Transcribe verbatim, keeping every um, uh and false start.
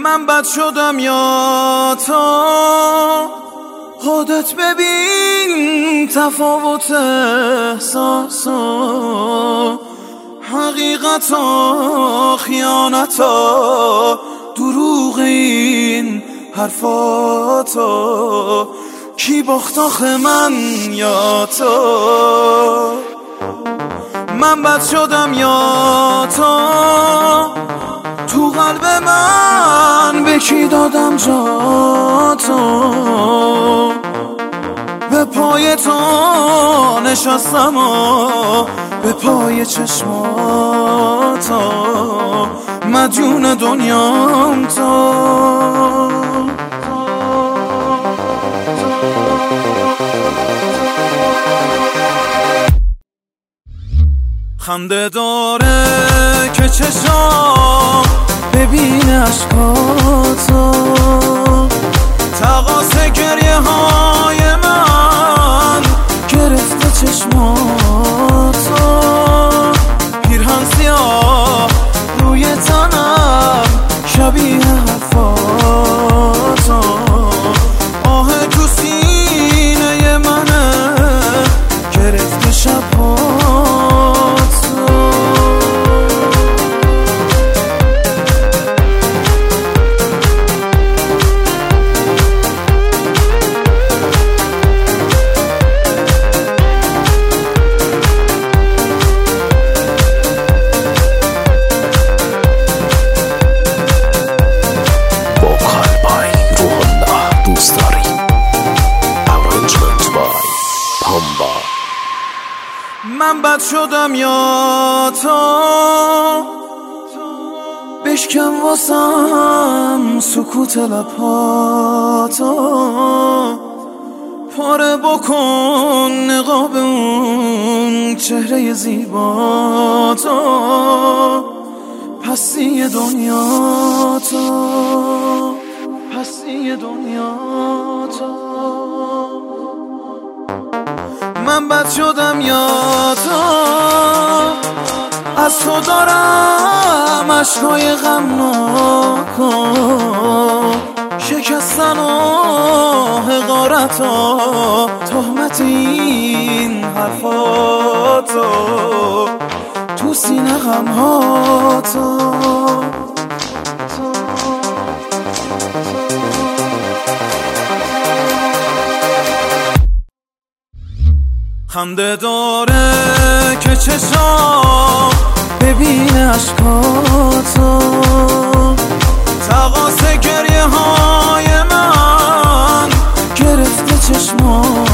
من بد شدم یا تو خودت ببین تفاوت احساسا، حقیقت و خیانتا، دروغ این حرفاتا. کی باخت آخه من یا تو؟ من بد شدم یا تو؟ تو قلب من به کی دادم جا تو؟ به پای تو نشستم و به پای چشماتا، مدیون دنیام تو. خنده داره که چشام ببین عشقاتو، تقاس گریه های من گرفته چشماتو. پیرهن سیاه روی تنم شبیه حرفاتو، آه تو سینه منه گرفته شباتو. من بد شدم یا تو؟ بشکن واسم سکوت لباتو، پاره بکن نقاب اون چهره زیباتو، پسی دنیا تو، پسی دنیا تو. من بد شدم یا تو؟ از تو دارم عشقای غمناکو، شکستن و حقارتا، تهمت این حرفاتو، تو سینه غمهاتو. خنده داره که چشام ببین عشقاتو، تقاس گریه های من گرفته چشماتو.